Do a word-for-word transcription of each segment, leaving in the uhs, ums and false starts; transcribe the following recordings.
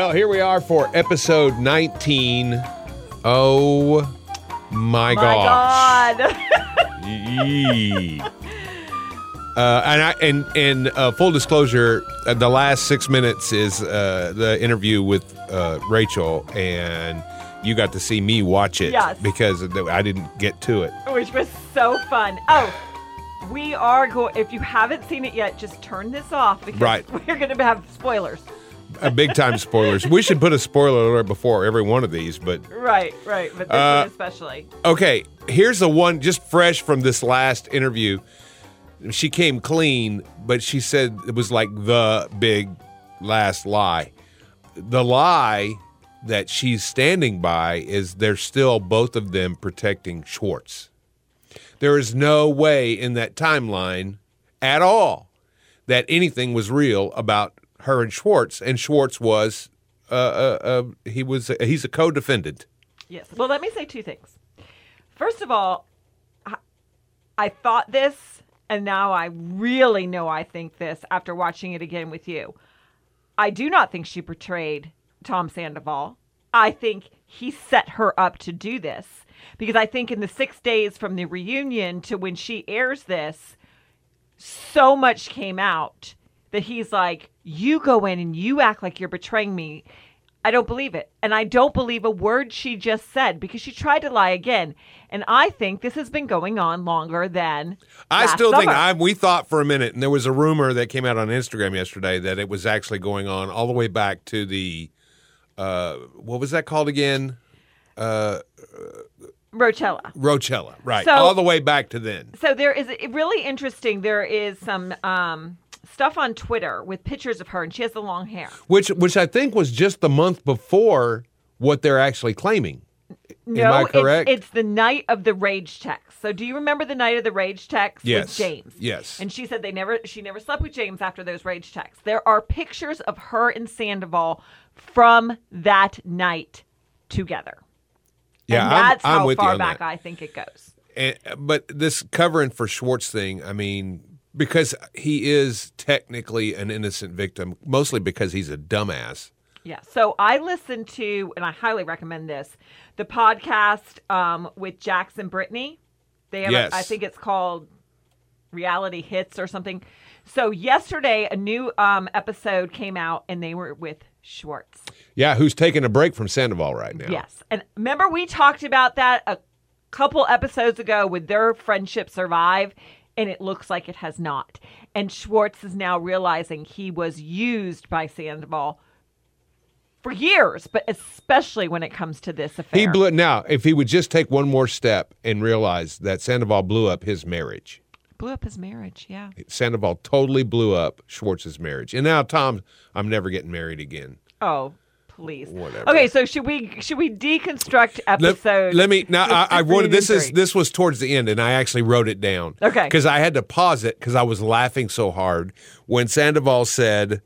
Well, here we are for episode nineteen. Oh my, My gosh. God. Yee. Uh, and I, and and uh, full disclosure, uh, the last six minutes is uh, the interview with uh, Rachel, and you got to see me watch it Yes. because I didn't get to it. Which was so fun. Oh, we are going, if you haven't seen it yet, just turn this off because Right. we're going to have spoilers. Uh, big time spoilers. We should put a spoiler alert before every one of these, but Right, right. But this Uh, one especially. okay. Here's the one just fresh from this last interview. She came clean, but she said it was like the big last lie. The lie that she's standing by is they're still both of them protecting Schwartz. There is no way in that timeline at all that anything was real about her and Schwartz, and Schwartz was uh, uh, uh, he was he's a co-defendant. Yes. Well, let me say two things. First of all, I, I thought this, and now I really know I think this after watching it again with you. I do not think she portrayed Tom Sandoval. I think he set her up to do this because I think in the six days from the reunion to when she airs this, so much came out that he's like, you go in and you act like you're betraying me. I don't believe it. And I don't believe a word she just said because she tried to lie again. And I think this has been going on longer than I last still think summer. I we thought for a minute, and there was a rumor that came out on Instagram yesterday that it was actually going on all the way back to the uh, what was that called again? Uh, Rochella. Rochella, right? So- all the way back to then. So there is it really interesting. There is some um, stuff on Twitter with pictures of her, and she has the long hair. Which which I think was just the month before what they're actually claiming. No, Am I it's- correct? It's, the night of the rage text. So do you remember the night of the rage text Yes. with James? Yes. And she said they never she never slept with James after those rage texts. There are pictures of her and Sandoval from that night together. Yeah, and I'm- that's I'm how with you far on back that. I think it goes. And, but this covering for Schwartz thing, I mean, because he is technically an innocent victim, mostly because he's a dumbass. Yeah. So I listened to, and I highly recommend this, the podcast um, with Jax and Brittany. They have, a- Yes. I think it's called Reality Hits or something. So yesterday, a new um, episode came out, and they were with Schwartz. Yeah, who's taking a break from Sandoval right now? Yes. And remember, we talked about that a couple episodes ago. Would their friendship survive? And it looks like it has not. And Schwartz is now realizing he was used by Sandoval for years, but especially when it comes to this affair. He blew now. If he would just take one more step and realize that Sandoval blew up his marriage, blew up his marriage, yeah. Sandoval totally blew up Schwartz's marriage, and now Tom, I'm never getting married again. Oh, please. Whatever. Okay, so should we should we deconstruct Let, episode? let me now. I, I wanted this is three? this was towards the end, and I actually wrote it down. Okay. because I had to pause it because I was laughing so hard when Sandoval said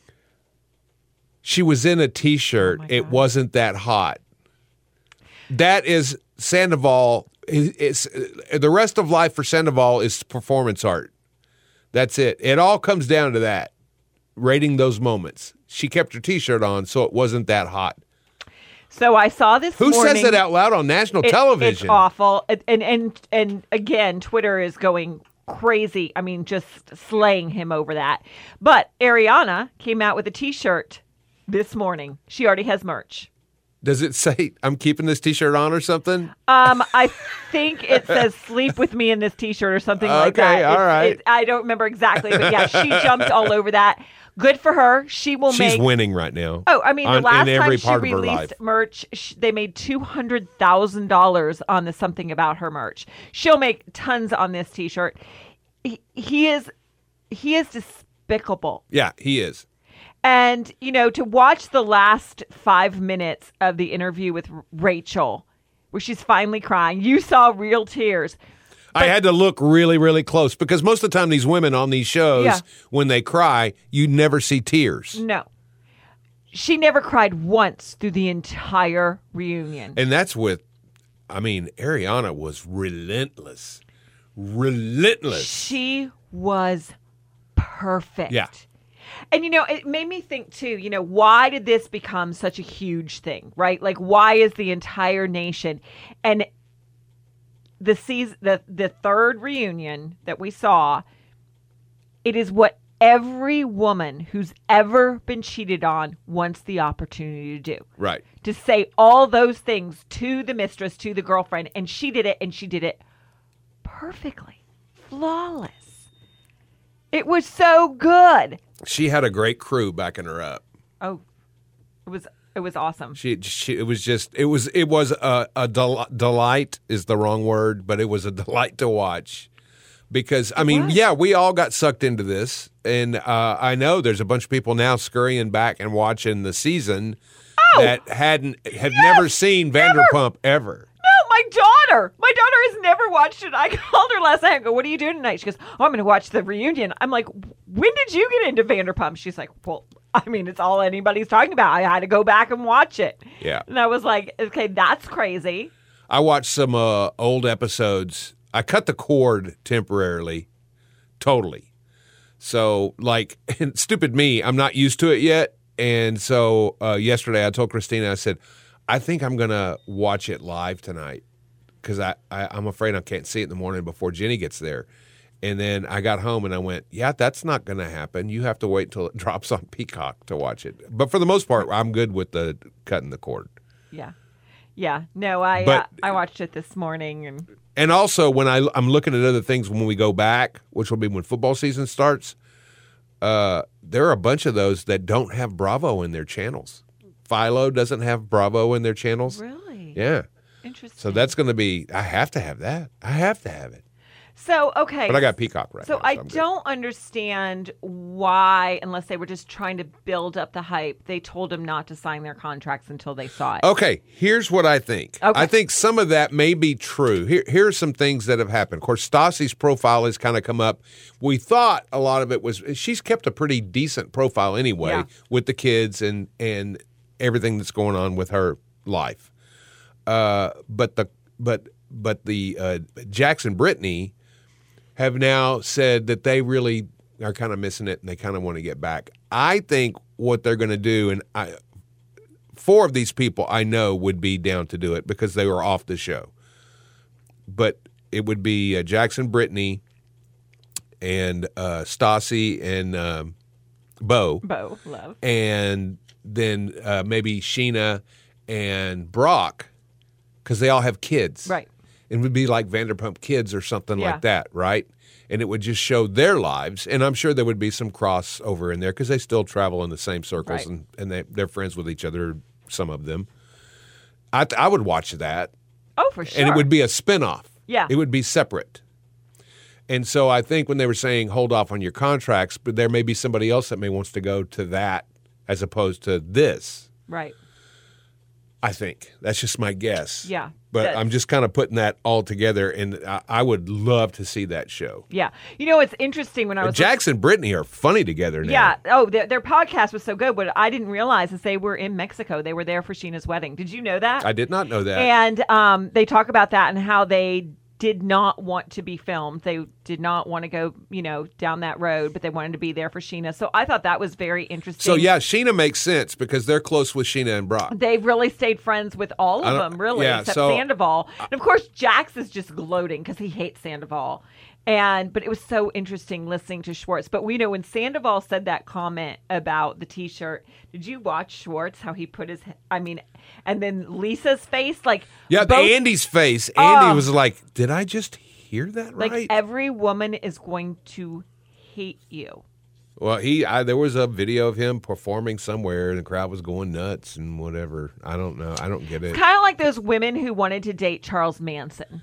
she was in a T-shirt. Oh my it God. wasn't that hot. That is Sandoval. It's, it's the rest of life for Sandoval is performance art. That's it. It all comes down to that. Rating those moments. She kept her T-shirt on, so it wasn't that hot. So I saw this Who morning. says it out loud on national It- television? It's awful. And, and and and again, Twitter is going crazy. I mean, just slaying him over that. But Ariana came out with a T-shirt this morning. She already has merch. Does it say I'm keeping this T-shirt on or something? Um, I think it says "sleep with me" in this T-shirt or something like Okay, that. all It's- right. it's- I don't remember exactly, but yeah, she jumped all over that. Good for her. She will She's make. winning right now. Oh, I mean, the on- last in every time she part of her released life. merch, sh- they made two hundred thousand dollars on the Something About Her merch. She'll make tons on this T-shirt. He, he is, he is despicable. Yeah, he is. And, you know, to watch the last five minutes of the interview with R- Rachel, where she's finally crying, you saw real tears. I had to look really, really close because most of the time these women on these shows, Yeah. when they cry, you never see tears. No. She never cried once through the entire reunion. And that's with, I mean, Ariana was relentless. Relentless. She was perfect. Yeah. And, you know, it made me think, too, you know, why did this become such a huge thing, right? Like, why is the entire nation? And the season, the, the third reunion that we saw, it is what every woman who's ever been cheated on wants the opportunity to do. Right. To say all those things to the mistress, to the girlfriend. And she did it, and she did it perfectly. Flawless. It was so good. She had a great crew backing her up. Oh, it was it was awesome. She, she it was just it was it was a, a del- delight is the wrong word, but it was a delight to watch. Because, I mean, was. yeah, we all got sucked into this. And uh, I know there's a bunch of people now scurrying back and watching the season Oh, that hadn't have yes, never seen Vanderpump ever. No, my daughter. My daughter has never watched it. I called her last night. I go, what are you doing tonight? She goes, oh, I'm going to watch the reunion. I'm like, when did you get into Vanderpump? She's like, well, I mean, it's all anybody's talking about. I had to go back and watch it. Yeah. And I was like, okay, that's crazy. I watched some uh, old episodes. I cut the cord temporarily, totally. So, like, and stupid me, I'm not used to it yet. And so uh, yesterday I told Christina, I said, I think I'm going to watch it live tonight because I, I, I'm afraid I can't see it in the morning before Jenny gets there. And then I got home and I went, yeah, that's not going to happen. You have to wait until it drops on Peacock to watch it. But for the most part, I'm good with the cutting the cord. Yeah. Yeah. No, I But- uh, I watched it this morning. and And also, when I, I'm looking at other things when we go back, which will be when football season starts, uh, there are a bunch of those that don't have Bravo in their channels. Philo doesn't have Bravo in their channels. Really? Yeah. Interesting. So that's going to be, I have to have that. I have to have it. So, okay. But I got Peacock right So now. I I'm good. don't understand why, unless they were just trying to build up the hype, they told him not to sign their contracts until they saw it. Okay, here's what I think. Okay. I think some of that may be true. Here, here are some things that have happened. Of course, Stassi's profile has kind of come up. We thought a lot of it was she's kept a pretty decent profile anyway Yeah. with the kids and and everything that's going on with her life. Uh, but the but but the uh, Jax and Brittany have now said that they really are kind of missing it and they kind of want to get back. I think what they're going to do, and I, four of these people I know would be down to do it because they were off the show. But it would be uh, Jackson, Brittany, and uh, Stassi and um, Bo, Bo, love. and then uh, maybe Sheena and Brock because they all have kids. Right. It would be like Vanderpump Kids or something Yeah. like that, right? And it would just show their lives. And I'm sure there would be some crossover in there because they still travel in the same circles Right. and, and they, they're friends with each other, some of them. I, I would watch that. Oh, for sure. And it would be a spinoff. Yeah. It would be separate. And so I think when they were saying hold off on your contracts, but there may be somebody else that may wants to go to that as opposed to this. Right. I think. That's just my guess. Yeah. But That's- I'm just kind of putting that all together, and I, I would love to see that show. Yeah. You know, it's interesting when I was Jax and Brittany are funny together now. Yeah. Oh, their, their podcast was so good. What I didn't realize is they were in Mexico. They were there for Sheena's wedding. Did you know that? I did not know that. And um, they talk about that and how they did not want to be filmed. They did not want to go, you know, down that road, but they wanted to be there for Sheena. So I thought that was very interesting. so, yeah, Sheena makes sense because they're close with Sheena and Brock. They've really stayed friends with all I of don't- them, really, yeah, except so- Sandoval. And of course, Jax is just gloating because he hates Sandoval. And but it was so interesting listening to Schwartz. But we know when Sandoval said that comment about the T-shirt, did you watch Schwartz? How he put his, I mean, and then Lisa's face, like Yeah, both, Andy's face. Andy Oh. was like, did I just hear that like right? every woman is going to hate you. well, he I, there was a video of him performing somewhere, and the crowd was going nuts and whatever. I don't know. I don't get it. Kind of like those women who wanted to date Charles Manson.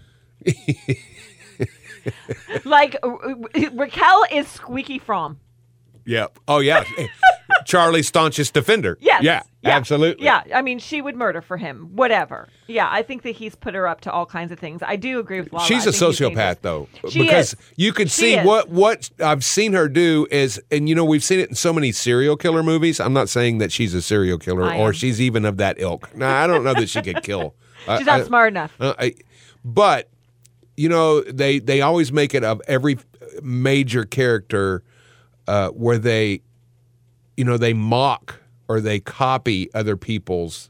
Like Ra- Ra- Raquel is Squeaky Fromm. Yeah. Oh, yeah. Charlie's staunchest defender. Yes. Yeah, absolutely. Yeah. I mean, she would murder for him. Whatever. Yeah. I think that he's put her up to all kinds of things. I do agree with Lala. She's I a think he's sociopath, dangerous. though, She because is. you could She see is. what what I've seen her do is, and you know, we've seen it in so many serial killer movies. I'm not saying that she's a serial killer I or am. she's even of that ilk. No, I don't know that she could kill. I- She's not I- smart enough. Uh, I, but you know, they they always make it of every major character uh, where they you know, they mock or they copy other people's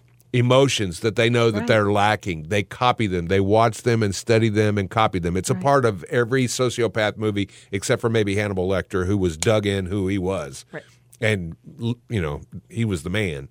emotions that they know that Right. they're lacking. They copy them. They watch them and study them and copy them. It's a Right. part of every sociopath movie except for maybe Hannibal Lecter, who was dug in who he was. Right. And, you know, he was the man.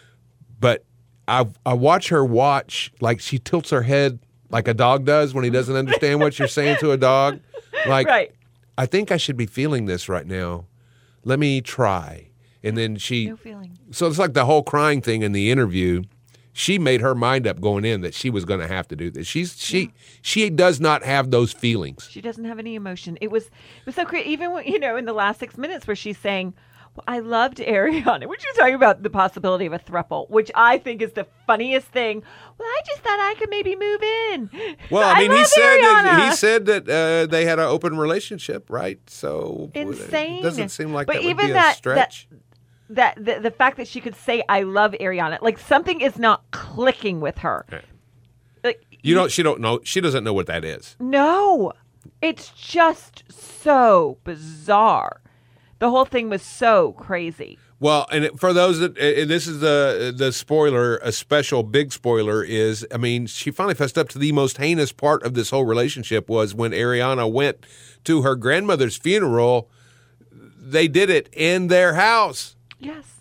But I I watch her watch, like she tilts her head like a dog does when he doesn't understand what you're saying to a dog. Like, Right. I think I should be feeling this right now. Let me try. And then she, No feeling. so it's like the whole crying thing in the interview. She made her mind up going in that she was going to have to do this. She's she she does not have those feelings. She doesn't have any emotion. It was it was so great. Even when, you know, in the last six minutes where she's saying, well, I loved Ariana, which is talking about the possibility of a throuple, which I think is the funniest thing. Well, I just thought I could maybe move in. Well, So I mean, he love said that, Ariana. he said that uh, they had an open relationship, right? So Insane. It doesn't seem like But that would even be a that- stretch. that the, the fact that she could say I love Ariana, like something is not clicking with her. Okay. Like You don't. She don't know. She doesn't know what that is. no, it's just so bizarre. The whole thing was so crazy. Well, and it- for those that, and this is the the spoiler, a special big spoiler is, I mean, she finally fessed up to the most heinous part of this whole relationship was when Ariana went to her grandmother's funeral. They did it in their house. Yes,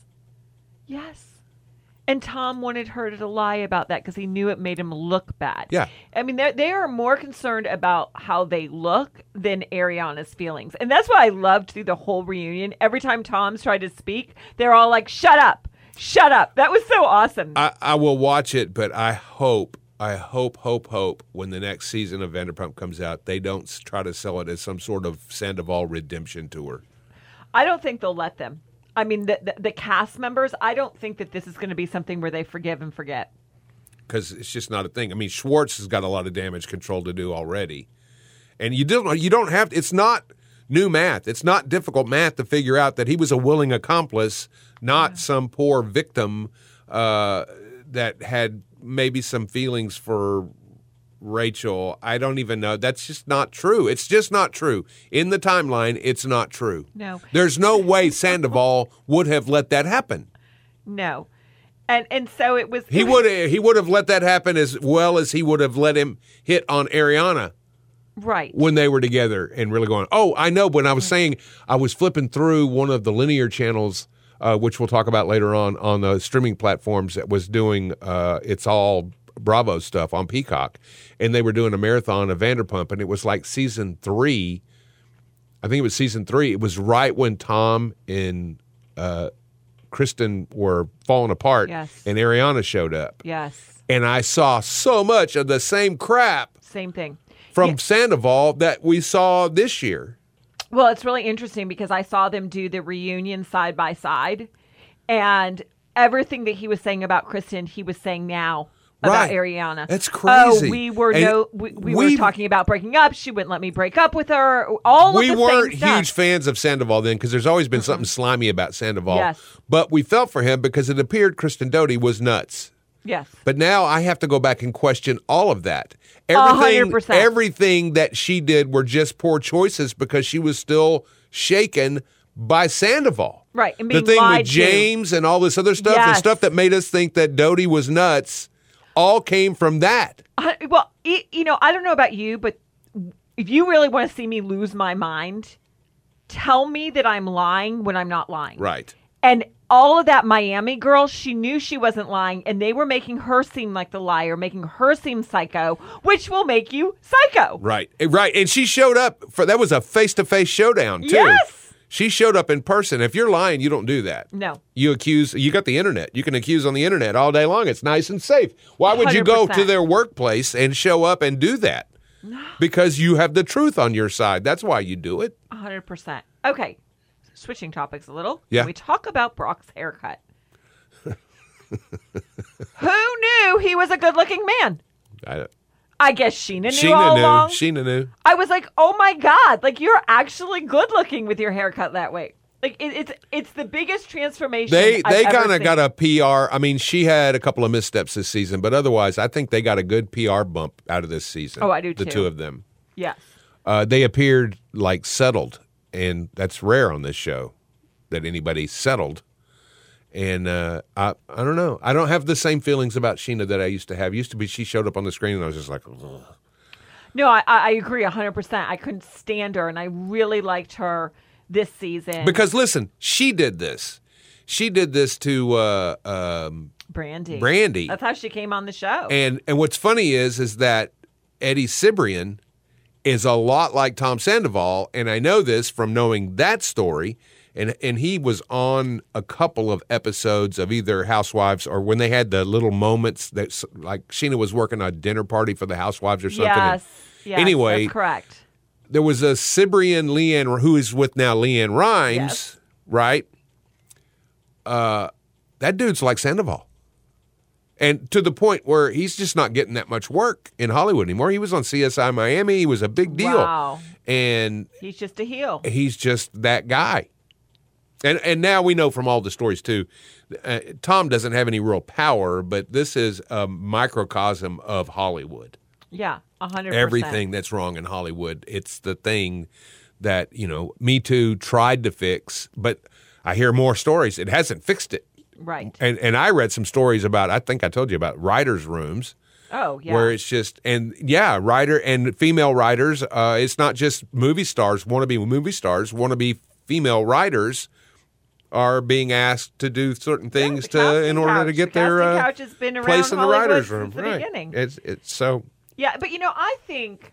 yes. And Tom wanted her to lie about that because he knew it made him look bad. Yeah. I mean, they they are more concerned about how they look than Ariana's feelings. And that's what I loved through the whole reunion. Every time Tom's tried to speak, they're all like, shut up, shut up. That was so awesome. I, I will watch it, but I hope, I hope, hope, hope when the next season of Vanderpump comes out, they don't s- try to sell it as some sort of Sandoval redemption tour. I don't think they'll let them. I mean, the, the, the cast members, I don't think that this is going to be something where they forgive and forget. Because it's just not a thing. I mean, Schwartz has got a lot of damage control to do already, and you don't. You don't have. It's not new math. It's not difficult math to figure out that he was a willing accomplice, not yeah. some poor victim uh, that had maybe some feelings for Rachel. I don't even know. That's just not true. It's just not true. In the timeline, it's not true. No. There's no way Sandoval would have let that happen. No. And and so it was He would he would have let that happen as well as he would have let him hit on Ariana. Right. When they were together and really going, oh, I know. When I was saying, I was flipping through one of the linear channels, uh, which we'll talk about later on, on the streaming platforms that was doing uh, It's All Bravo stuff on Peacock. And they were doing a marathon of Vanderpump. And it was like season three. I think it was season three. It was right when Tom and uh, Kristen were falling apart. Yes. And Ariana showed up. Yes. And I saw so much of the same crap Same thing. from Yeah. Sandoval that we saw this year. Well, it's really interesting because I saw them do the reunion side by side, and everything that he was saying about Kristen, he was saying now about Right. Ariana. That's crazy. Oh, we were And no, we, we we've- were talking about breaking up. She wouldn't let me break up with her. All We of the weren't same stuff. huge fans of Sandoval then because there's always been something slimy about Sandoval. Yes. But we felt for him because it appeared Kristen Doty was nuts. Yes. But now I have to go back and question all of that. A hundred Everything, percent. everything that she did were just poor choices because she was still shaken by Sandoval. Right, and the being thing lied with to. James and all this other stuff, and Yes. stuff that made us think that Doty was nuts, all came from that. I, well, y- you know, I don't know about you, but if you really want to see me lose my mind, tell me that I'm lying when I'm not lying. Right. And all of that Miami girl, she knew she wasn't lying, and they were making her seem like the liar, making her seem psycho, which will make you psycho. Right, right, and she showed up for that was a face-to-face showdown too. Yes. She showed up in person. If you're lying, you don't do that. No. You accuse. You got the internet. You can accuse on the internet all day long. It's nice and safe. Why would you go one hundred to percent. their workplace and show up and do that? Because you have the truth on your side. That's why you do it. one hundred percent. Okay. Switching topics a little. Yeah. Can we talk about Brock's haircut? Who knew he was a good-looking man? I, I guess Sheena knew Sheena all knew. along. Sheena knew. I was like, oh my God, like you're actually good looking with your haircut that way. Like it, it's it's the biggest transformation. They I've they ever kind of seen. got a P R. I mean, she had a couple of missteps this season, but otherwise, I think they got a good P R bump out of this season. Oh, I do the too. two of them. Yes. Uh, they appeared like settled, and that's rare on this show. that anybody settled. And uh, I I don't know. I don't have the same feelings about Sheena that I used to have. Used to be she showed up on the screen and I was just like, ugh. No, I, I agree one hundred percent. I couldn't stand her, and I really liked her this season. Because, listen, she did this. She did this to uh, um, Brandy. Brandy. That's how she came on the show. And and what's funny is is that Eddie Cibrian is a lot like Tom Sandoval, and I know this from knowing that story. And and he was on a couple of episodes of either Housewives or when they had the little moments that, like, Sheena was working a dinner party for the Housewives or something. Yes, yes, anyway, that's correct. There was a Cibrian Leanne, who is with now Leanne Rimes, Yes. right? Uh, that dude's like Sandoval. And to the point where he's just not getting that much work in Hollywood anymore. He was on C S I Miami. He was a big deal. Wow. And He's just a heel. he's just that guy. And and now we know from all the stories, too, uh, Tom doesn't have any real power, but this is a microcosm of Hollywood. Yeah, one hundred percent. Everything that's wrong in Hollywood, it's the thing that, you know, Me Too tried to fix, but I hear more stories. It hasn't fixed it. Right. And and I read some stories about, I think I told you about writers' rooms. Oh, yeah. Where it's just, and yeah, writer and female writers, uh, it's not just movie stars, want to be movie stars, want to be female writers are being asked to do certain things Yeah, the to in casting order couch. to get The their casting uh, couch has been around place in the Hollywood writers' since room. the right. beginning. It's it's so Yeah, but you know, I think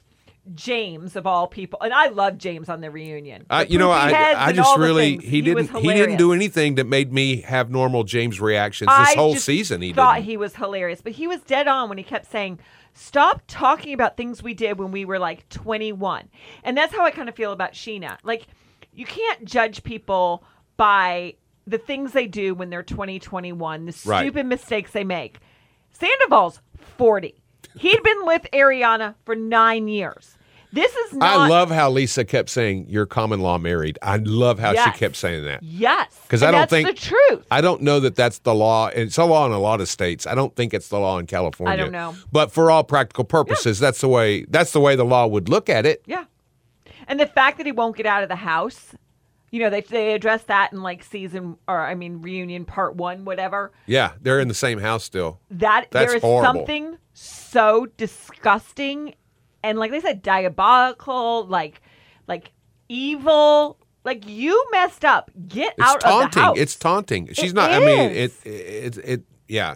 James of all people, and I love James on the reunion. I, The you know, poopy I heads I and just all the really things. he was didn't he didn't do hilarious. anything that made me have normal James reactions this I whole just season. He thought didn't. he was hilarious, but he was dead on when he kept saying, "Stop talking about things we did when we were like twenty-one." And that's how I kind of feel about Sheena. Like, you can't judge people by the things they do when they're twenty, twenty-one, the Right. stupid mistakes they make. Sandoval's forty. He'd been with Ariana for nine years. This is not. I love how Lisa kept saying you're common law married. I love how Yes. she kept saying that. Yes. 'Cause And I don't that's think- the truth. I don't know that that's the law. It's a law in a lot of states. I don't think it's the law in California. I don't know. But for all practical purposes, that's the way that's the way the law would look at it. Yeah. And the fact that he won't get out of the house, you know, they they addressed that in like season or I mean reunion part one, whatever. Yeah, they're in the same house still. That That's there is horrible. something so disgusting and like they said, diabolical, like like evil. Like you messed up. Get It's out of the taunting. house. It's taunting. She's It not. I mean, it. is. It. It. it yeah.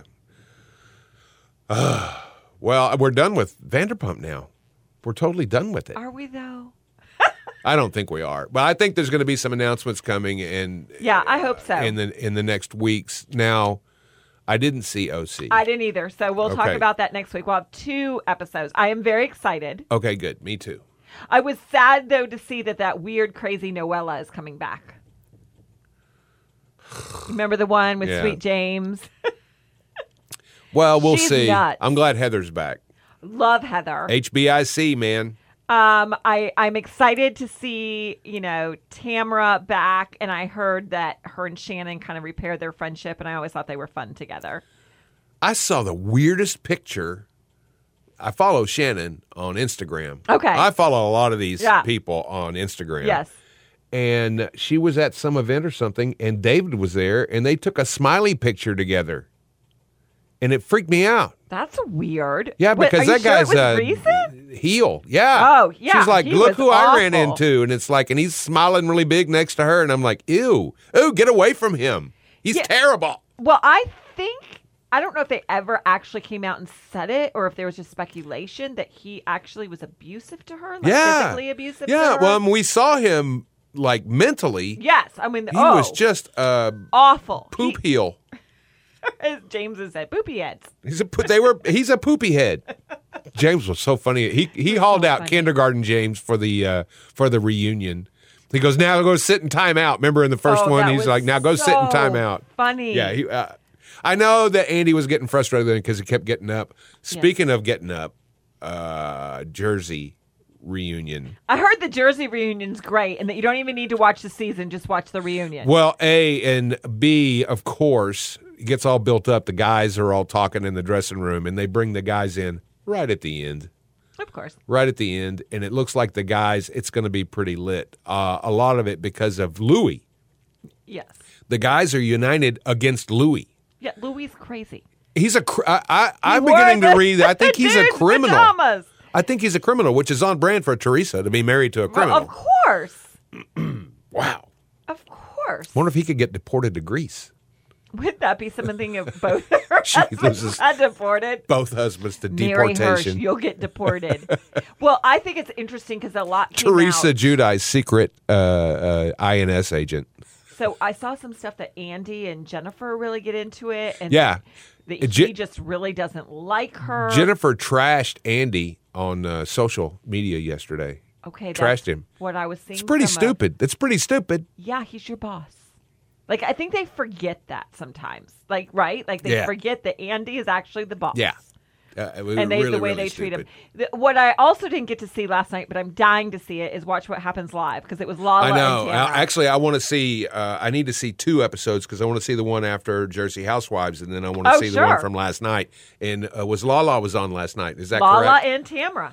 Uh, well, we're done with Vanderpump now. We're totally done with it. Are we though? I don't think we are, but I think there's going to be some announcements coming, and Yeah, I hope so. in the in the next weeks. Now, I didn't see O C. I didn't either. So we'll talk Okay. about that next week. We'll have two episodes. I am very excited. Okay, good. Me too. I was sad though to see that that weird, crazy Noella is coming back. Remember the one with Yeah. Sweet James? Well, we'll She's see. nuts. I'm glad Heather's back. Love Heather. H B I C, man. Um, I I'm excited to see you know Tamra back, and I heard that her and Shannon kind of repaired their friendship, and I always thought they were fun together. I saw the weirdest picture. I follow Shannon on Instagram. Okay. I follow a lot of these Yeah. people on Instagram. Yes. And she was at some event or something, and David was there, and they took a smiley picture together. And it freaked me out. That's weird. Yeah, What, because are that you sure guy's it was a recent? heel. Yeah. Oh, yeah, She's like, he look was who I ran awful. into. And it's like, and he's smiling really big next to her. And I'm like, ew, ew, get away from him. He's Yeah. terrible. Well, I think I don't know if they ever actually came out and said it, or if there was just speculation that he actually was abusive to her, like Yeah. physically abusive. Yeah. to her. Well, I mean, we saw him like mentally. yes, I mean, He oh, was just a awful. poop heel. He, as James has said, poopy heads. He's a po- they were he's a poopy head. James was so funny. He he hauled out funny. kindergarten James for the uh, for the reunion. He goes, now go sit in timeout. Remember in the first Oh, one, that he's was like, now go sit in so timeout. Funny. Yeah, he, uh, I know that Andy was getting frustrated because he kept getting up. Speaking of getting up, uh, Jersey reunion. I heard the Jersey reunion's great, and that you don't even need to watch the season; just watch the reunion. Well, A and B, of course, it gets all built up. The guys are all talking in the dressing room, and they bring the guys in right at the end. Of course. Right at the end, and it looks like the guys, it's going to be pretty lit. Uh, a lot of it because of Louis. Yes. The guys are united against Louis. Yeah, Louis is crazy. He's a. Cr- I, I, I'm wore beginning to the- read. I think he's a dude's criminal. pajamas. I think he's a criminal, which is on brand for Teresa to be married to a Well, criminal. of course. Wow. Of course. Wonder if he could get deported to Greece. Would that be something of both her She husbands loses- got deported? Both husbands to Marry deportation. her, you'll get deported. Well, I think it's interesting because a lot came Teresa out. Giudice's secret uh, uh, I N S agent. So I saw some stuff that Andy and Jennifer really get into it, and Yeah. that Uh, he Je- just really doesn't like her. Jennifer trashed Andy on uh, social media yesterday. okay, trashed that's him. What I was seeing. It's pretty from a- stupid. It's pretty stupid. yeah, he's your boss. Like I think they forget that sometimes. Like right, like they Yeah. forget that Andy is actually the boss. Yeah. Uh, it was And they, really, the way really they treat him. stupid. The- What I also didn't get to see last night, but I'm dying to see it, is watch what happens live because it was Lala I know. and I- Tamara. Actually, I want to see. Uh, I need to see two episodes because I want to see the one after Jersey Housewives, and then I want to Oh, see the one sure. from last night. And uh, was Lala was on last night? Is that Lala correct? and Tamara.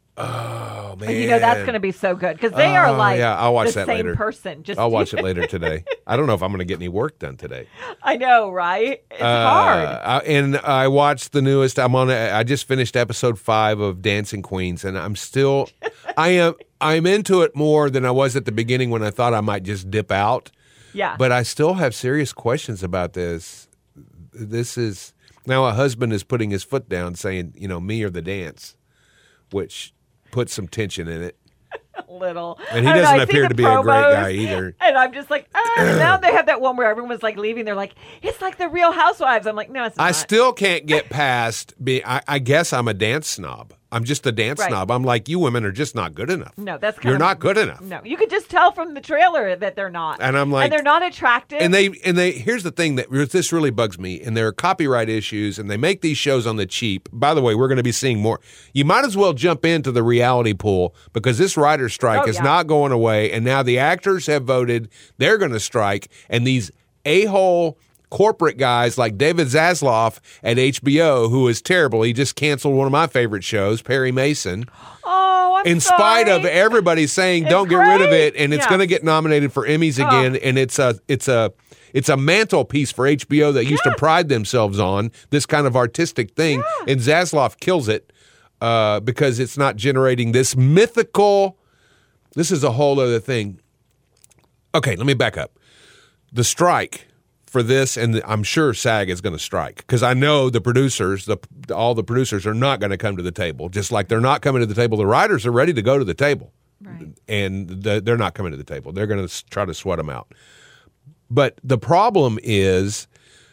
Oh man! And you know that's going to be so good because they are Oh, like yeah, I'll watch the that same later. person. Just I'll watch it later today. I don't know if I'm going to get any work done today. I know, right? It's Uh, hard. I, and I watched the newest. I'm on. a- I just finished episode five of Dancing Queens, and I'm still. I am. I'm into it more than I was at the beginning when I thought I might just dip out. Yeah. But I still have serious questions about this. This is now a husband is putting his foot down, saying, "You know, me or the dance," which puts some tension in it. Little. And he I don't know, doesn't I see appear the to be a great promos, guy either. And I'm just like, ah. And now they have that one where everyone was like leaving. They're like, it's like the Real Housewives. I'm like, no, it's not. I still can't get past being. I, I guess I'm a dance snob. I'm just a dance Right. snob. I'm like, you women are just not good enough. No, that's kind You're of, not good enough. No, you could just tell from the trailer that they're not. And I'm like- and they're not attractive. And they and they here's the thing that this really bugs me. And there are copyright issues, and they make these shows on the cheap. By the way, we're going to be seeing more. You might as well jump into the reality pool because this writer's strike Oh, is yeah. not going away. And now the actors have voted; they're going to strike, and these a-hole corporate guys like David Zaslav at H B O, who is terrible. He just canceled one of my favorite shows, Perry Mason. oh, I'm In spite of sorry. everybody saying It's don't get rid of great. it, and it's Yeah. going to get nominated for Emmys again, and it's a it's a it's a mantelpiece for H B O that used to Yeah. pride themselves on this kind of artistic thing, Yeah. and Zaslav kills it uh, because it's not generating this mythical. This is a whole other thing. Okay, let me back up. The strike for this, and the, I'm sure SAG is going to strike because I know the producers, the all the producers are not going to come to the table. Just like they're not coming to the table, the writers are ready to go to the table, Right. and the, they're not coming to the table. They're going to try to sweat them out. But the problem is.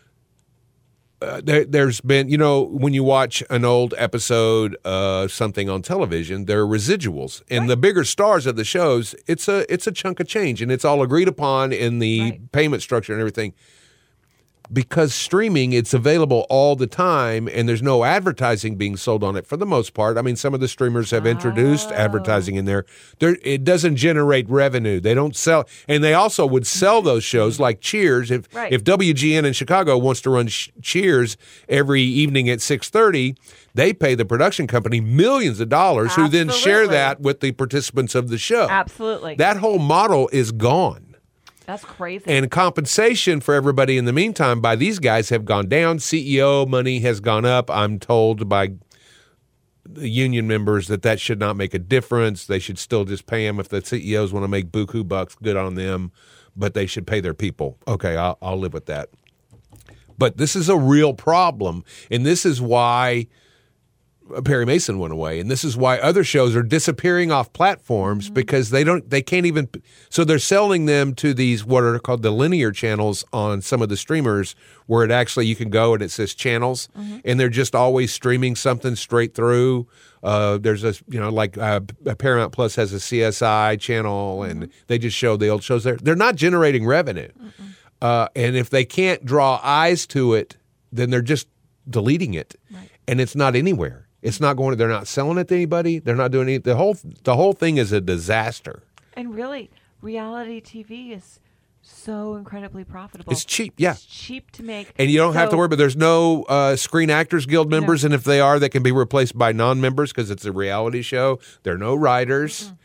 Uh, there, there's been, you know, when you watch an old episode of something on television, there are residuals, and the bigger stars of the shows, it's a it's a chunk of change, and it's all agreed upon in the Right. payment structure and everything. Because streaming, it's available all the time, and there's no advertising being sold on it for the most part. I mean, some of the streamers have introduced Oh. advertising in there. There, it doesn't generate revenue. They don't sell, and they also would sell those shows like Cheers. If Right. if W G N in Chicago wants to run sh- Cheers every evening at six thirty, they pay the production company millions of dollars, who then share Absolutely. that with the participants of the show. Absolutely. That whole model is gone. That's crazy. And compensation for everybody in the meantime by these guys have gone down. C E O money has gone up. I'm told by the union members that that should not make a difference. They should still just pay them. If the C E Os want to make buku bucks, good on them. But they should pay their people. Okay, I'll, I'll live with that. But this is a real problem. And this is why Perry Mason went away, and this is why other shows are disappearing off platforms Mm-hmm. because they don't, they can't even. So they're selling them to these what are called the linear channels on some of the streamers, where it actually you can go and it says channels, Mm-hmm. and they're just always streaming something straight through. Uh, there's a you know like uh, Paramount Plus has a C S I channel, and Mm-hmm. they just show the old shows there. They're not generating revenue, uh, and if they can't draw eyes to it, then they're just deleting it, Right. and it's not anywhere. It's not going. They're not selling it to anybody. They're not doing any. The whole the whole thing is a disaster. And really, reality T V is so incredibly profitable. It's cheap, yeah, It's cheap to make. and you don't have to So- worry. But there's no uh, Screen Actors Guild members, and if they are, they can be replaced by non-members because it's a reality show. There are no writers.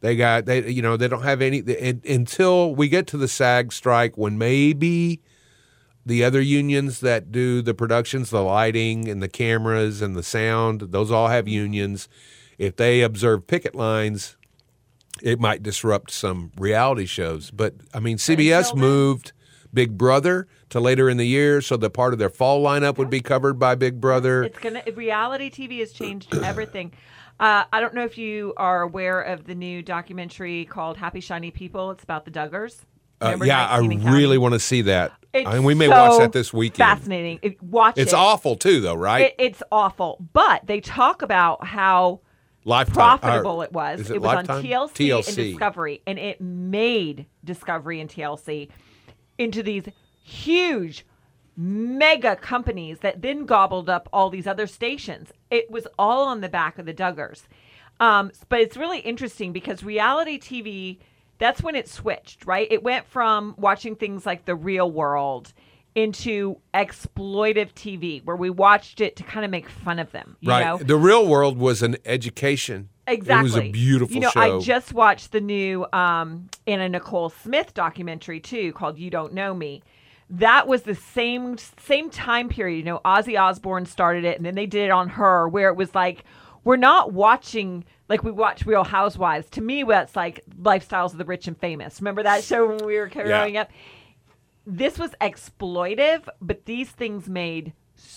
They got they you know they don't have any and, until we get to the SAG strike when maybe the other unions that do the productions, the lighting and the cameras and the sound, those all have unions. If they observe picket lines, it might disrupt some reality shows. But, I mean, C B S moved Big Brother to later in the year so that part of their fall lineup would be covered by Big Brother. It's gonna reality T V has changed everything. Uh, I don't know if you are aware of the new documentary called Happy Shiny People. It's about the Duggars. Uh, yeah, I really want to see that. It's I mean, we may so watch that this weekend. Fascinating. It, watch it's it. It's awful, too, though, right? It, it's awful. But they talk about how Lifetime. profitable Or, it was. Is it, it was Lifetime? on T L C, T L C and Discovery. And it made Discovery and T L C into these huge mega companies that then gobbled up all these other stations. It was all on the back of the Duggars. Um, but it's really interesting because reality T V, that's when it switched, right? It went from watching things like The Real World into exploitive T V, where we watched it to kind of make fun of them. You right. know? The Real World was an education. Exactly. It was a beautiful you know, show. I just watched the new um, Anna Nicole Smith documentary, too, called You Don't Know Me. That was the same same time period. You know, Ozzy Osbourne started it, and then they did it on her, where it was like, we're not watching like we watch Real Housewives. To me, that's like Lifestyles of the Rich and Famous. Remember that show when we were growing yeah. up? This was exploitive, but these things made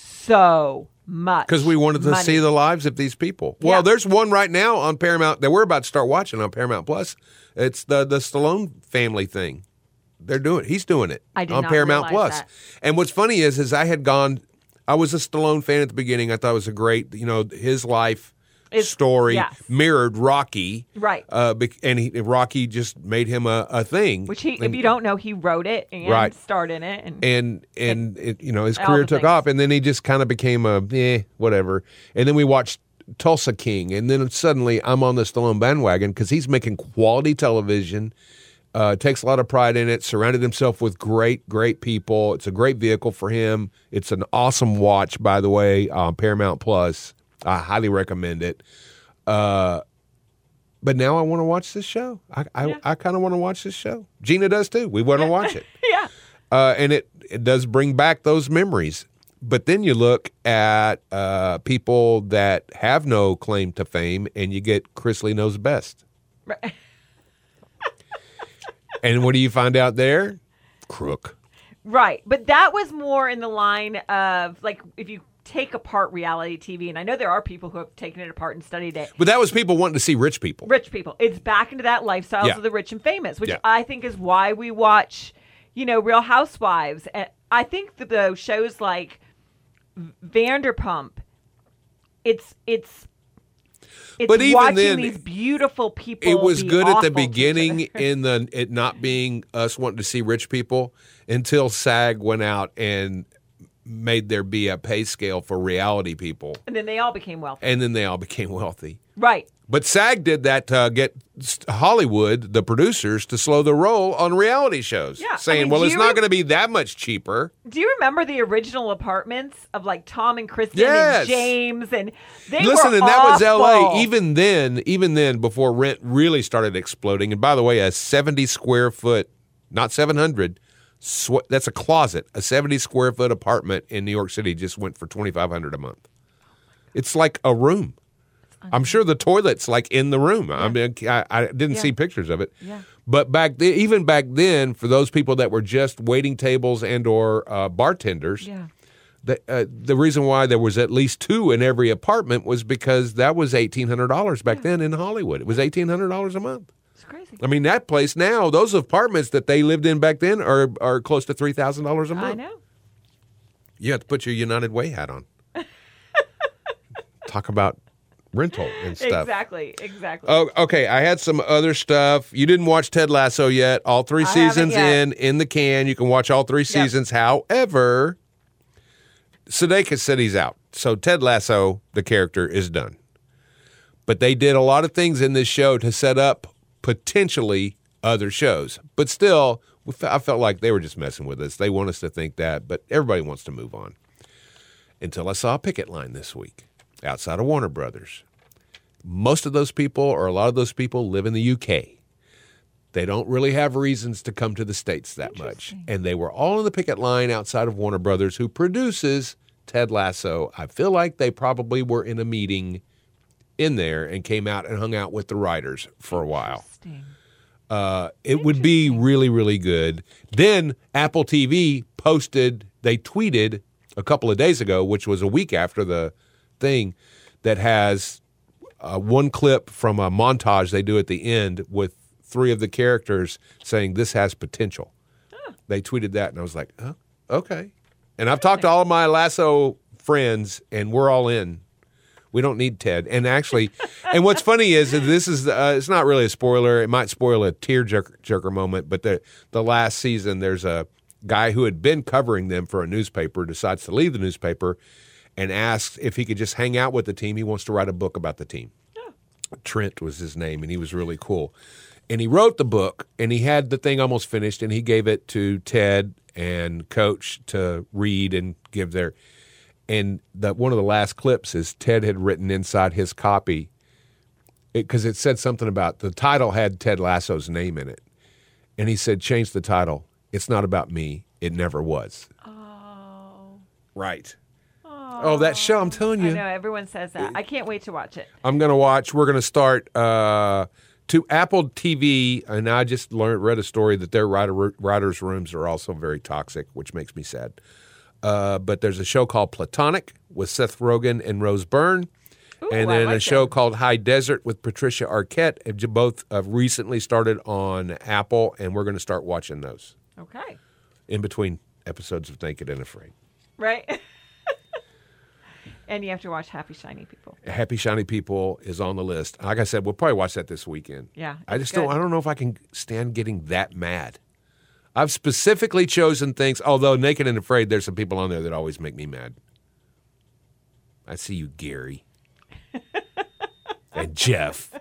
so much because we wanted to money. see the lives of these people. Well, yeah. there's one right now on Paramount that we're about to start watching on Paramount Plus. It's the the Stallone family thing. They're doing. He's doing it I did on not Paramount realize Plus. that. And what's funny is, is I had gone. I was a Stallone fan at the beginning. I thought it was a great, you know, his life It's, story yes. mirrored Rocky, right? Uh, and he, Rocky just made him a, a thing. Which he, and, if you don't know, he wrote it and right. starred in it, and and and it, you know his all career the took things. off, and then he just kind of became a eh, whatever. And then we watched Tulsa King, and then suddenly I'm on the Stallone bandwagon because he's making quality television. Uh, takes a lot of pride in it. Surrounded himself with great, great people. It's a great vehicle for him. It's an awesome watch, by the way, on Paramount Plus. I highly recommend it. Uh, but now I want to watch this show. I I, Yeah. I kind of want to watch this show. Gina does too. We want to watch it. yeah, Uh, and it, it does bring back those memories. But then you look at uh, people that have no claim to fame, and you get Chris Lee Knows Best. right. And what do you find out there? Crook. Right. But that was more in the line of, like, if you take apart reality T V, and I know there are people who have taken it apart and studied it. But that was people wanting to see rich people. Rich people. It's back into that lifestyles Yeah. of the rich and famous, which Yeah. I think is why we watch, you know, Real Housewives. And I think the, the shows like Vanderpump, it's it's it's But even watching then, these beautiful people. It was be good at the awful to each beginning other. in the it not being us wanting to see rich people until SAG went out and made there be a pay scale for reality people. And then they all became wealthy. And then they all became wealthy. Right. But SAG did that to get Hollywood, the producers, to slow the roll on reality shows. Yeah, I Saying, mean, well, do it's you not rem- going to be that much cheaper. Do you remember the original apartments of like Tom and Kristen Yes. and James? And they Listen, were and that was L awful. A. Even then, even then, before rent really started exploding. And by the way, a seventy square foot, not seven hundred, sw- that's a closet. A seventy square foot apartment in New York City just went for twenty-five hundred dollars a month. It's like a room. I'm sure the toilet's like in the room. I mean, I, I didn't Yeah. see pictures of it. Yeah. But back then, even back then, for those people that were just waiting tables and or uh, bartenders, Yeah. the uh, the reason why there was at least two in every apartment was because that was eighteen hundred dollars back then in Hollywood. It was eighteen hundred dollars a month. It's crazy. I mean, that place now, those apartments that they lived in back then are are close to three thousand dollars a month. I know. You have to put your United Way hat on. Talk about rental and stuff. Exactly. Exactly. Oh, okay. I had some other stuff. You didn't watch Ted Lasso yet. All three I haven't seasons yet. in in the can. You can watch all three seasons. However, Sudeikis said he's out. So Ted Lasso, the character, is done. But they did a lot of things in this show to set up potentially other shows. But still, we fe- I felt like they were just messing with us. They want us to think that, but everybody wants to move on. Until I saw a picket line this week outside of Warner Brothers. most of those people, or a lot of those people, live in the U K. They don't really have reasons to come to the States that much. And they were all in the picket line outside of Warner Brothers, who produces Ted Lasso. I feel like they probably were in a meeting in there and came out and hung out with the writers for a while. Uh, it would be really, really good. Then Apple T V posted, they tweeted a couple of days ago, which was a week after the thing, that has uh, one clip from a montage they do at the end with three of the characters saying this has potential. Huh. They tweeted that, and I was like, oh, okay. And I've talked to all of my Lasso friends, and we're all in. We don't need Ted. And actually, and what's funny is that this is, uh, it's not really a spoiler. It might spoil a tear-jerker moment, but the, the last season, there's a guy who had been covering them for a newspaper, decides to leave the newspaper, and asks if he could just hang out with the team. He wants to write a book about the team. Yeah. Trent was his name, and he was really cool. And he wrote the book, and he had the thing almost finished, and he gave it to Ted and Coach to read and give their... And the, one of the last clips is Ted had written inside his copy, because it, it said something about, the title had Ted Lasso's name in it. And he said, change the title. It's not about me. It never was. Oh. Right. Oh, oh that show, I'm telling you. I know, everyone says that. I can't wait to watch it. I'm going to watch. We're going to start uh, to Apple T V, and I just learned, read a story that their writer, writers' rooms are also very toxic, which makes me sad. Uh, but there's a show called Platonic with Seth Rogen and Rose Byrne. Ooh, and then like a show them. called High Desert with Patricia Arquette. Both have recently started on Apple, and we're going to start watching those. Okay. In between episodes of Naked and Afraid. Right. And you have to watch Happy Shiny People. Happy Shiny People is on the list. Like I said, we'll probably watch that this weekend. Yeah. I just good. don't, I don't know if I can stand getting that mad. I've specifically chosen things, although Naked and Afraid, there's some people on there that always make me mad. I see you, Gary. And Jeff.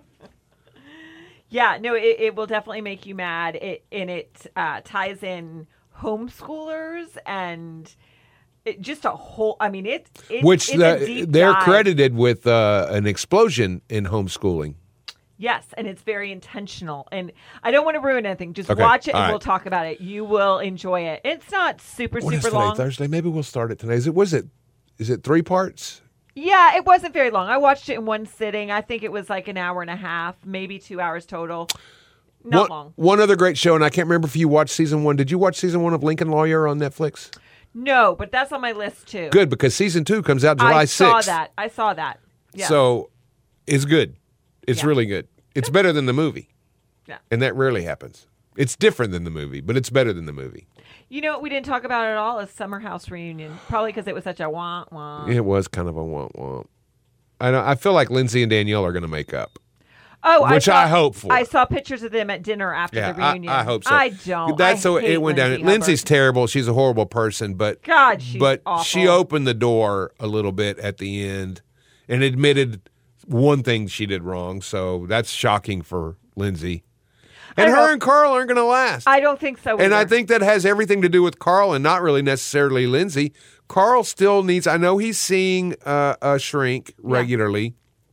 Yeah, no, it, it will definitely make you mad. It And it uh, ties in homeschoolers and it, just a whole, I mean, it, it, Which it's the, a deep they're dive. credited with uh, an explosion in homeschooling. Yes, and it's very intentional. And I don't want to ruin anything. Just okay. watch it All and right. we'll talk about it. You will enjoy it. It's not super, What super is long. today, Thursday? Maybe we'll start it today. Is it, was it, is it three parts? Yeah, it wasn't very long. I watched it in one sitting. I think it was like an hour and a half, maybe two hours total. Not one, long. One other great show, and I can't remember if you watched season one. Did you watch season one of Lincoln Lawyer on Netflix? No, but that's on my list too. Good, because season two comes out July sixth. I saw that. I saw that. Yeah. So it's good. It's Yeah. really good. It's better than the movie. Yeah. And that rarely happens. It's different than the movie, but it's better than the movie. You know what we didn't talk about at all is Summer House Reunion. Probably because it was such a wah wah. It was kind of a womp womp. I know. I feel like Lindsay and Danielle are going to make up. Oh, which I, I saw, hope for. I saw pictures of them at dinner after Yeah, the reunion. I, I hope so. I don't. That's I so hate it went Lindsay down. Lindsay's Hubbard. terrible. She's a horrible person, but God, she's but awful. she opened the door a little bit at the end and admitted one thing she did wrong. So that's shocking for Lindsay. And I her hope- and Carl aren't going to last. I don't think so. And I either. think that has everything to do with Carl and not really necessarily Lindsay. Carl still needs, I know he's seeing uh, a shrink regularly.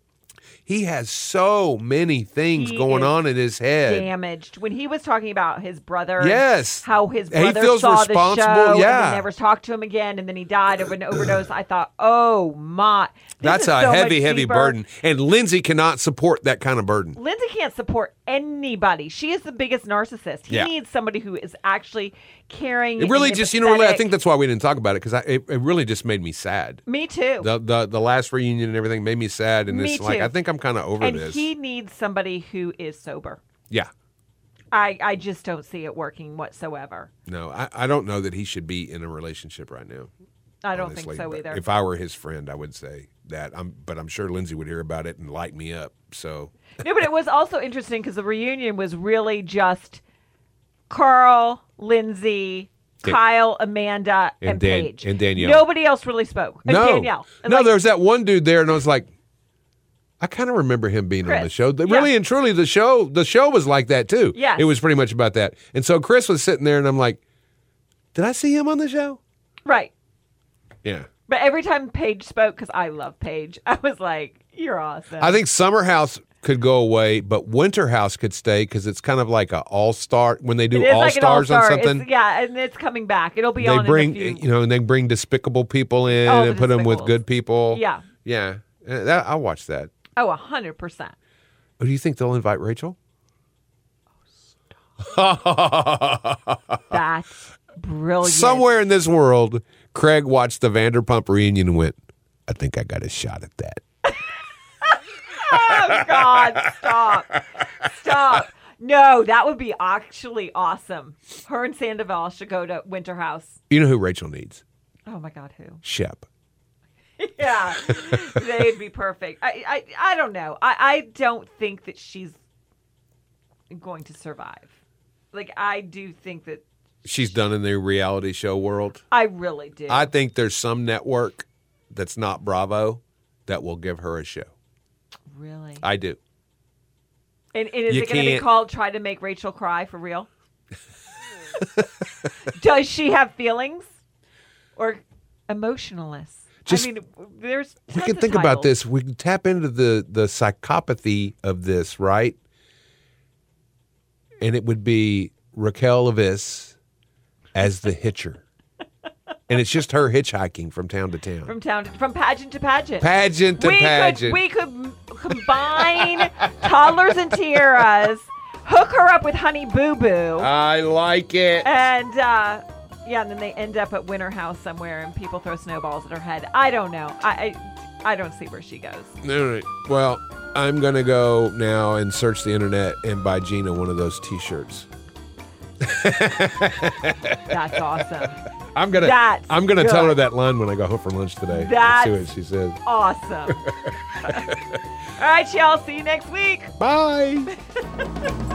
He has so many things He going is on in his head. damaged. When he was talking about his brother, Yes. how his He brother feels saw the responsible, show and yeah. then never talked to him again, and then he died of an overdose. I thought, oh my, this That's is a so heavy, much heavy deeper. burden. And Lindsay cannot support that kind of burden. Lindsay can't support anybody. She is the biggest narcissist. He Yeah. needs somebody who is actually caring. It really and just, you know, really, I empathetic. think that's why we didn't talk about it, because it, it really just made me sad. Me too. The, the the last reunion and everything made me sad. And Me it's like, too. I think I'm kind of over and this. he needs somebody who is sober. Yeah. I, I just don't see it working whatsoever. No, I, I don't know that he should be in a relationship right now. I don't honestly. think so But either. If I were his friend, I would say that. I'm, but I'm sure Lindsay would hear about it and light me up. So No, but it was also interesting because the reunion was really just Carl, Lindsay, Dan- Kyle, Amanda, And and, Dan- Paige. and Danielle. Nobody else really spoke. And no, Danielle. And no, like, there was that one dude there, and I was like, I kind of remember him being on the Chris. show. The- Yeah. Really and truly, the show, the show was like that too. Yes. It was pretty much about that. And so Chris was sitting there, and I'm like, did I see him on the show? Right. Yeah. But every time Paige spoke, because I love Paige, I was like, You're awesome. I think Summer House could go away, but Winter House could stay because it's kind of like an all-star when they do It is all like an stars on all-star. something. It's, yeah, and it's coming back. It'll be They on bring, in a few. you know, and they bring despicable people in Oh, and the put them with Despicables. good people. Yeah. Yeah. Uh, That, I'll watch that. Oh, a hundred percent. Oh, do you think they'll invite Rachel? That's brilliant. Somewhere in this world, Craig watched the Vanderpump reunion and went, I think I got a shot at that. Oh God! Stop! Stop! No, that would be actually awesome. Her and Sandoval should go to Winter House. You know who Rachel needs? Oh my God, who? Shep. Yeah, they'd be perfect. I, I, I don't know. I, I don't think that she's going to survive. Like, I do think that She's done in the reality show world. I really do. I think there's some network that's not Bravo that will give her a show. really. I do. And, and is You it going to be can't- called "Try to Make Rachel Cry" for real? Does she have feelings or emotionalness? Just- I mean, there's. We tons can of think about titles. this. We can tap into the, the psychopathy of this, right? And it would be Raquel Leviss as the hitcher. And it's just her hitchhiking from town to town. From town, to, from pageant to pageant. pageant to we pageant. Could, we could m- combine toddlers and tiaras, hook her up with Honey Boo Boo, I like it. and uh, yeah, and then they end up at Winter House somewhere, and people throw snowballs at her head. I don't know. I I, I don't see where she goes. All right. Well, I'm going to go now and search the internet and buy Gina one of those T-shirts. That's awesome. I'm gonna That's I'm gonna tell good. her that line when I go home for lunch today. That's- Let's see what she says. Awesome. All right, y'all. See you next week. Bye.